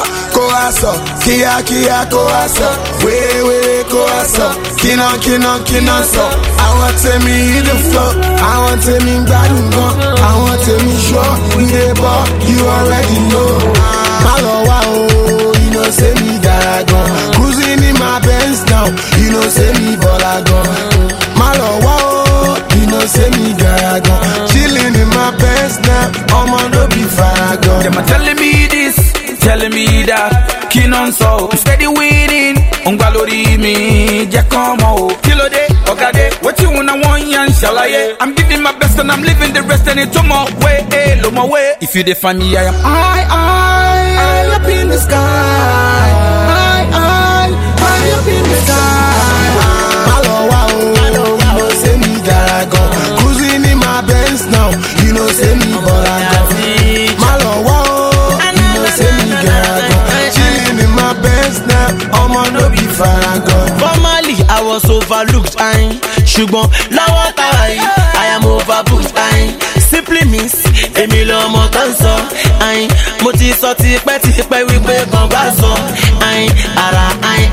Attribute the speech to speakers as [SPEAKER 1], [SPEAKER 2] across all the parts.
[SPEAKER 1] Koaso, Kia kó aṣọ, wéwé kó aṣọ, kíná sọ. Àwọn tèmi hit the floor, àwọn tèmi gbádùn gan, àwọn tèmi sure we dey ball, you already know. Má lọ wá o, you know say me dára gan, cruising in my Benz now, you know say me bọ́lá gan. Má lọ wá o, you know say me dára gan, chilling in my Benz now, ọmọ no be faragan.
[SPEAKER 2] Them are telling me this, telling me that, Kinon so, steady winning, Ungalori me, Giacomo, Kilode, Ogade, what you wanna want, yan shalaye. I'm giving my best and I'm living the rest and it's more way, low my way. If you define me, I am high up in the sky. High up in the sky.
[SPEAKER 1] Hello, wow, you know say me Garagon, cruising in my Benz now, you know say me Bolagon. Malo, wow, you know say me Garagon, chilling in my Benz now, I'ma no be faragon.
[SPEAKER 3] Formerly, I was overlooked, ṣùgbọ́n lọ́wọ́ tàwa yìí, I am overbooked, simply means èmi lọ́mọ tó ń sọ, mo ti sọ tipẹ́ wípé kan bá sọ, ara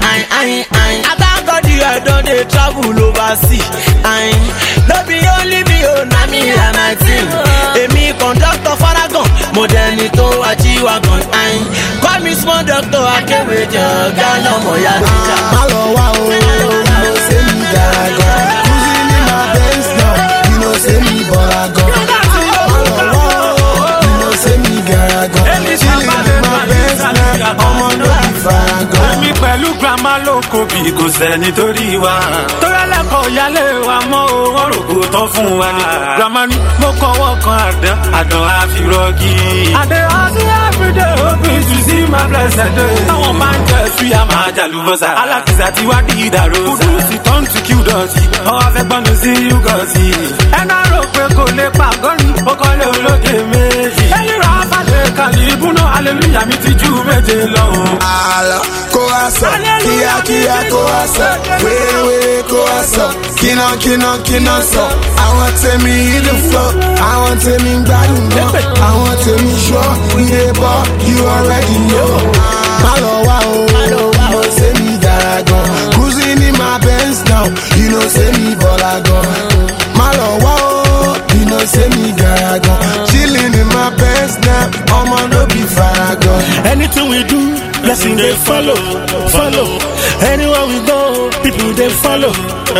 [SPEAKER 3] abágọ́dì ọ̀dọ́ dey travel overseas, no be only me o, na me and my team, èmi conductor faragan, mo dẹni tó ajíwagàn, call me small doctor akéwèjì ọ̀gá lọ́mọ ya níjà.
[SPEAKER 1] Má lọ wá o, you know say me Garagon, cruising in my Benz now, you know say me Bolagon. Má lọ wá o, you know say me Garagon, chilling in my Benz now, ọmọ no be faragan.
[SPEAKER 4] Èmi pẹ̀lú grandma ló kó bí kò sẹ́ni torí wa. Torí ẹlẹ́kọ̀ọ́ ìyálé wa mọ́ owó rògbò tán fún wa ni. Grandma ni mo kọ́wọ́ kan àdán àfirọ́gì. Àdé ọtí everyday hoping to see my blessed day. Táwọn máa ń jẹ suya máa jàlúbọ́sà. Alákìsà ti wá di ìdàrọ́sà. Kùdùsì turn to kill dọ̀tí. Ọwọ́ fẹ́ gbọ́n mi sí yúgọ̀tì. Ẹná rò pé kò lè pàgọ́ ni, ó kọ́lé olókè méjì. Ẹyin rà á balẹ̀ kàlí ibùnà hallelujah mi ti ju méje lọ.
[SPEAKER 1] Ala, Koaso, Kia kó aṣọ, wéwé kó aṣọ, kíná sọ. Àwọn tèmi hit the floor, àwọn tèmi gbádùn gan, àwọn tèmi sure we dey ball, you already know. Má lọ wá o, you know say me dára gan, cruising in my Benz now, you know say me Bolagan. Má lọ wá o, you know say me Garagon, chilling in my Benz now, ọmọ no be faragan.
[SPEAKER 5] Anything we do, blessing they follow. Anywhere we go, people they follow.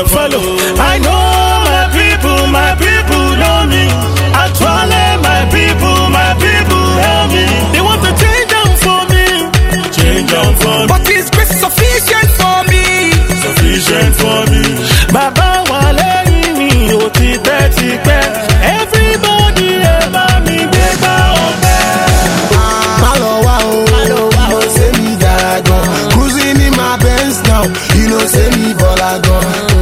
[SPEAKER 5] I know my people know me. Actually, my people help me. They want to change them for me.
[SPEAKER 2] But His grace is sufficient for me.
[SPEAKER 5] Baba wale mi o ti pẹ́. Everybody ever me beba obe.
[SPEAKER 1] Má lọ wá o, you know say me Garagon, cruising in my Benz now, you know say me Bolagan.